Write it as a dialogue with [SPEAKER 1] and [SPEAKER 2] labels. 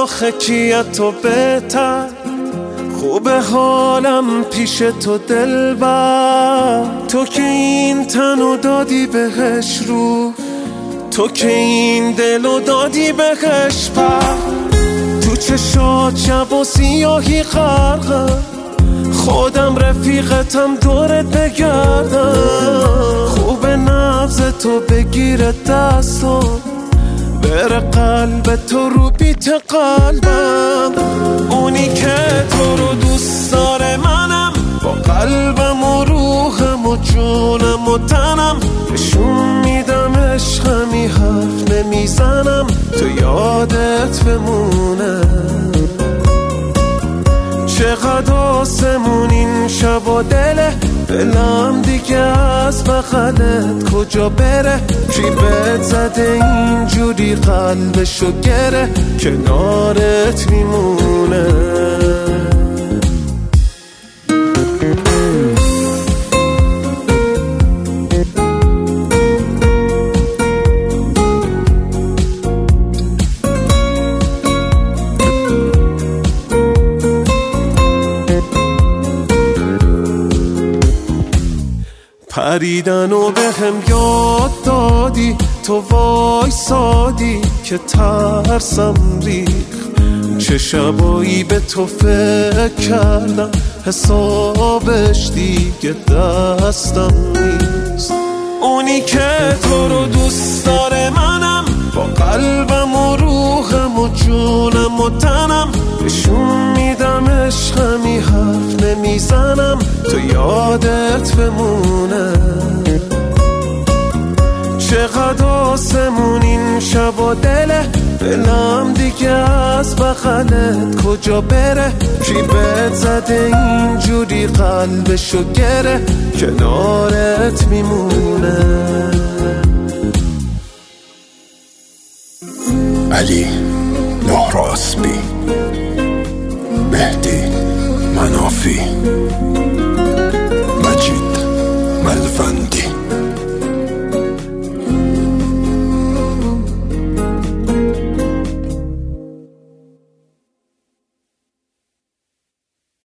[SPEAKER 1] آخه کیت تو بهتر، خوبه حالم پیش تو دلبر. تو که این تنو دادی بهش رو، تو که این دلو دادی بهش پر. تو چشات شب و سیاهی غرقم، خودم رفیقتم دورت بگردم. خوبه نبض تو بگیره دستو، بره قلب تو رو بیت قلبم. اونی که تو رو دوست داره منم، با قلبم و روحم و جونم و تنم. نشون میدم عشقمی، حرف نمیزنم تو یادت بمونه. چقدر آسمون این شب و دلم دیگه از بغلت کجا بره. کی بهت زده اینجوری قلبشو گره، کنارت میمونه. پریدن و به هم یاد دادی، تو وایسادی که ترسم ریخت. چه شبایی به تو فکر کردم، حسابش دیگه دستم نیست. اونی که تو رو دوست داره منم، با قلبم و روحم و جونم و تنم. نشون میدم عشقمی، حرف نمیزنم تو یادت بمونه. چقدر آسمون این شب و دلم دیگه از بغلت کجا بره. کی بهت زده اینجوری قلبشو گره، کنارت میمونه.
[SPEAKER 2] علی نهراسبی، مهدی منافی.